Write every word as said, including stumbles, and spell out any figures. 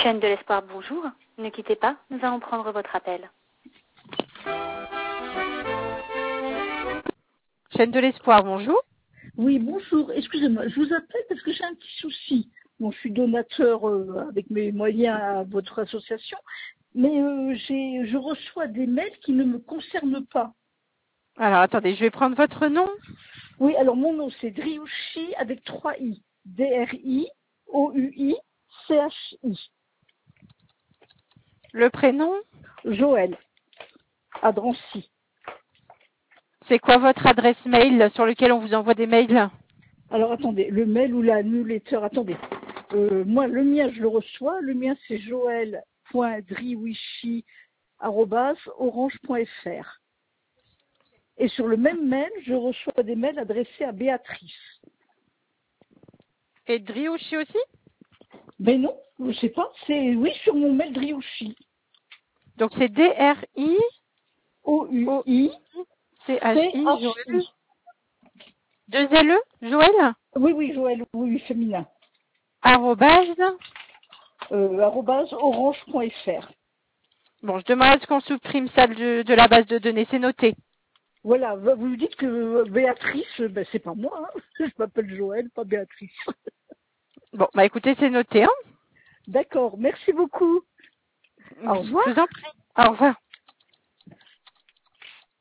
Chaîne de l'espoir, bonjour. Ne quittez pas, nous allons prendre votre appel. Chaîne de l'espoir, bonjour. Oui, bonjour. Excusez-moi, je vous appelle parce que j'ai un petit souci. Bon, je suis donateur euh, avec mes moyens à votre association, mais euh, j'ai, je reçois des mails qui ne me concernent pas. Alors, attendez, je vais prendre votre nom. Oui, alors mon nom c'est Driouchi avec trois I. D R I O U I C H I. Le prénom. Joël, à Drancy. C'est quoi votre adresse mail sur lequel on vous envoie des mails? Alors attendez, le mail ou la newsletter, attendez. Euh, moi, le mien, je le reçois. Le mien, c'est joël.driouchi arobase orange point f r. Et sur le même mail, je reçois des mails adressés à Béatrice. Et Driouchi aussi? Mais non, je sais pas. C'est oui sur mon mail Driouchi. Donc c'est D R I O U I C C H I, H Joël. I. Deux L E, Joël? Oui, oui, Joël, oui, oui, féminin. Arrobase. Euh, arobase orange point f r. Bon, je demande à ce qu'on supprime ça de, de la base de données, c'est noté. Voilà, vous lui dites que Béatrice, ben, c'est pas moi, hein. Je m'appelle Joël, pas Béatrice. Bon, bah écoutez, c'est noté, hein. D'accord, merci beaucoup. Au revoir. Je vous en prie. Au revoir.